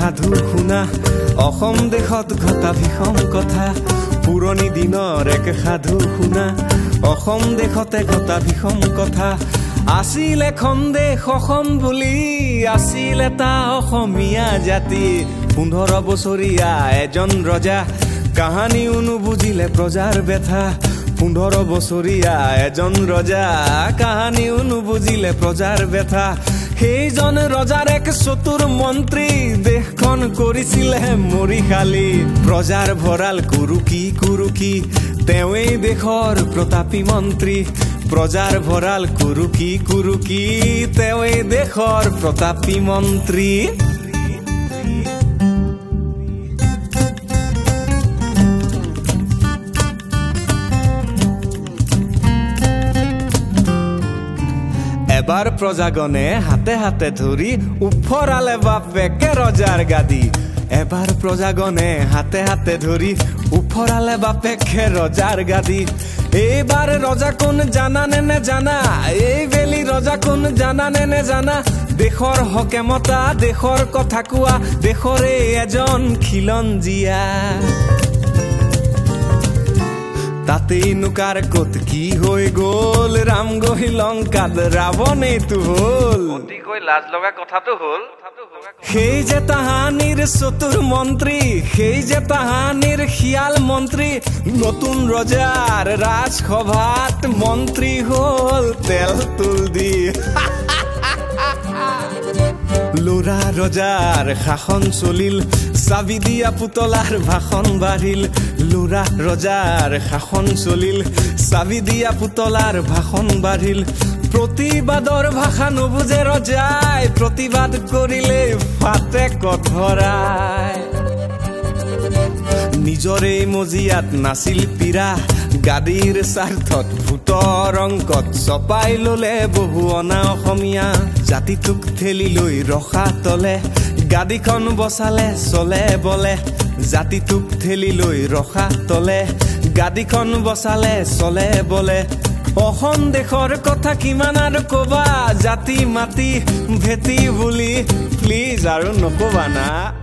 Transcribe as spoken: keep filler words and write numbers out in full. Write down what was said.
সাধু শুনা অসম দেশত ঘটা ভীষণ কথা পুৰণি দিনৰ এক সাধু শুনা অসম দেশতে ঘটা ভীষণ কথা আছিল এখন দেশ অসম বুলি আছিল এটা অসমীয়া জাতি পোন্ধৰ বছৰীয়া এজন ৰজা কাহানিও নুবুজিলে প্ৰজাৰ ব্যথা পোন্ধৰ বছৰীয়া এজন ৰজা কাহানিও নুবুজিলে প্ৰজাৰ ব্যথা সেইজন ৰজাৰ এক চতুৰ মন্ত্ৰী দেশখন কৰিছিলে মৰিশালী প্ৰজাৰ ভঁৰাল কুৰুকি কুৰুকি তেওঁই দেশৰ প্ৰতাপী মন্ত্ৰী প্ৰজাৰ ভঁৰাল কুৰুকি কুৰুকি তেওঁই দেশৰ প্ৰতাপী মন্ত্ৰী এবাৰ প্ৰজাগণে হাতে হাতে ধৰি উফৰালে বাপেকে ৰজাৰ গাদী এবাৰ প্ৰজাগণে হাতে হাতে ধৰি উফৰালে বাপেকে ৰজাৰ গাদী এইবাৰ ৰজা কোন জানানে নে জানা এইবেলি ৰজা কোন জানানে নে জানা দেশৰ হকেমতা দেশৰ কথা কোৱা দেশৰে এজন খিলঞ্জীয়া তাতেই নুকাৰ কত কি হৈ গল ৰাম গৈ লংকাত ৰাৱণে তো হল অতি কৈ লাজ লগা কথাটো হল সেই যে তাহানিৰ চতুৰ মন্ত্ৰী সেই যে তাহানিৰ শিয়াল মন্ত্ৰী নতুন ৰজাৰ ৰাজসভাত মন্ত্ৰী হল তেল তুল দি লৰা ৰজাৰ শাসন চলিল চাবি দিয়া পুতলাৰ ভাষণ বাঢ়িল লৰা ৰজাৰ শাসন চলিল চাবি দিয়া পুতলাৰ ভাষণ বাঢ়িল প্ৰতিবাদৰ ভাষা নুবুজে ৰজাই প্ৰতিবাদ কৰিলে ফাটে কথৰাই নিজৰে মজিয়াত নাছিল পীৰা গাদীৰ স্বাৰ্থত ভূতৰ অংকত চপাই ললে বহু অনা অসমীয়া জাতিটোক ঠেলি লৈ ৰখা তলে গাদীখন বচালে চলে বলে জাতিটোক ঠেলি লৈ ৰখা তলে গাদীখন বচালে চলে বলে অসম দেশৰ কথা কিমান আৰু কবা জাতি মাতি ভেটি বুলি প্লিজ আৰু নকবা না